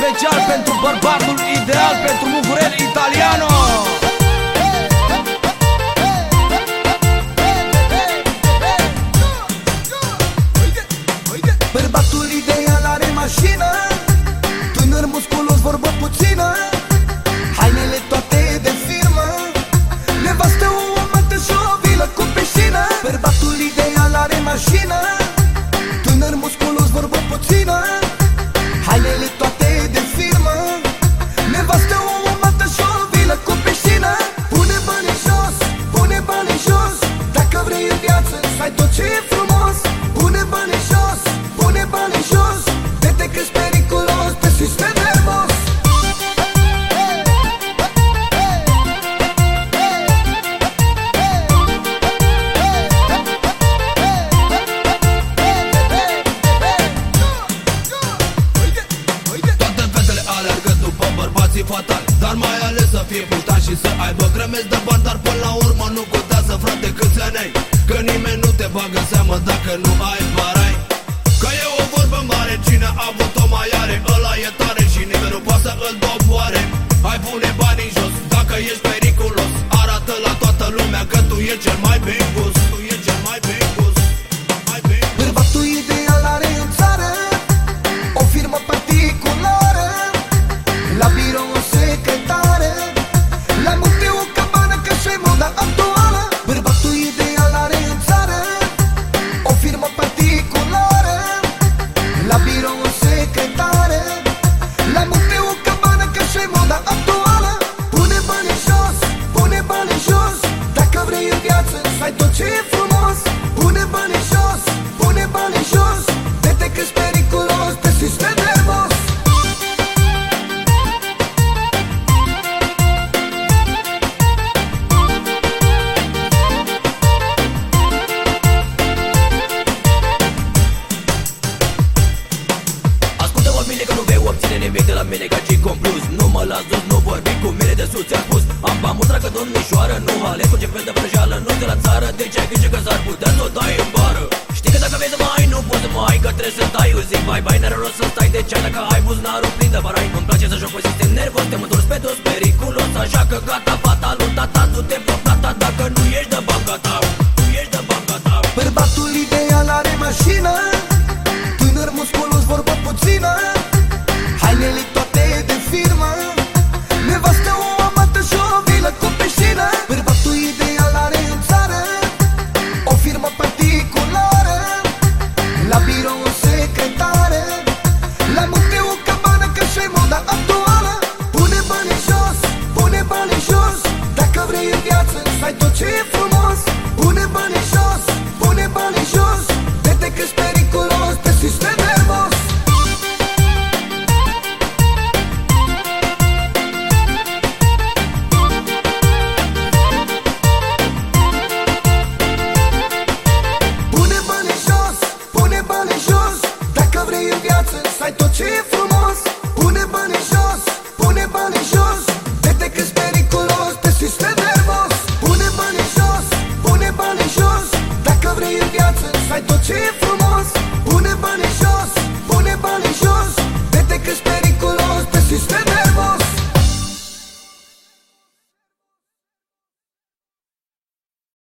special pentru bărbatul ideal, pentru Mugurel Italiano. Bărbatul ideal are mașină, tânăr musculos, vorbă puțină, hainele toate de firmă, nevastă o amată și o vilă cu piscină. Bărbatul ideal are mașină, tânăr musculos, vorbă puțină, hainele toate de firmă, nevastă o amată și o vilă cu piscină. Pune banii jos, pune banii jos, dacă vrei în viață să ai tot ce e frumos. Pune banii jos, pune banii jos, vede că-s periculos, te simți nervos. Toate fetele alergă după bărbații fatali, dar mai ales să fie puștani și să aibă grămezi de bani. Dar până la urmă nu contează, frate, câți ani ai, că nimeni nu te bagă în seamă dacă nu ai barai. Că e o vorbă mare, cine a avut-o mai are, ăla e tare și nimeni nu poate să îl doboare. Hai, pune banii jos, dacă ești periculos, arată la toată lumea că tu e cel mai bine gust. Tu e cel mai bine gust, mai bine gust. Bărbatul ideal are în țară o firmă particulară, la birou o secretară, la munte o cabană, că și-i moda actuală. Bărbatul ideal are în țară o firmă particulară, la birou o secretară, la munte o cabană, că și-i moda actuală. Pune banii jos, pune banii jos, dacă vrei în viață să ai tot ce e frumos. Pune banii jos, pune banii jos, vede că-s periculos, te simți nervos. Ascultă-mă bine că nu vei obține nimic de la mine ca și concluz. Nu mă las dus, nu vorbi cu mine de sus, ți-am spus. Am bani dragă domnișoară, nu aleg cu ce fel de vrăjeală. Nu de la țară, de ce ai grijă că s-ar putea să o dai în bară. Știi că dacă vrei să mă ai, nu poți să mă ai, că trebuie să dai. Eu zic bye, n-are rost să stai de ceai dacă ai buzunarul plin de barai. Îmi place să joc cu sistem nervos, te mă întorci pe dos periculos. Așa că gata, fata lui tata, du-te pe plata dacă nu ești de banca ta. Nu ești de banca ta. Bărbatul ideal are mașină, tânăr musculos, vorbă puțină, hainele toate de firmă, nevastă o amată și o vilă cu piscină. Bărbatul ideal are în țară o firmă particulară, la birou o secretară, la munte o cabană, că și-i moda actuală. Pune banii jos, pune banii jos, dacă vrei în viață să ai tot ce e frumos. Pune banii jos, pune banii jos, vede că-s periculos, te simți nervos. Pune banii jos, pune banii jos, dacă vrei în viață să ai tot ce e frumos. Pune banii jos, pune banii jos, vede că-s periculos, te simți nervos. Pune banii jos, pune banii jos, dacă vrei în viață să ai tot ce e frumos.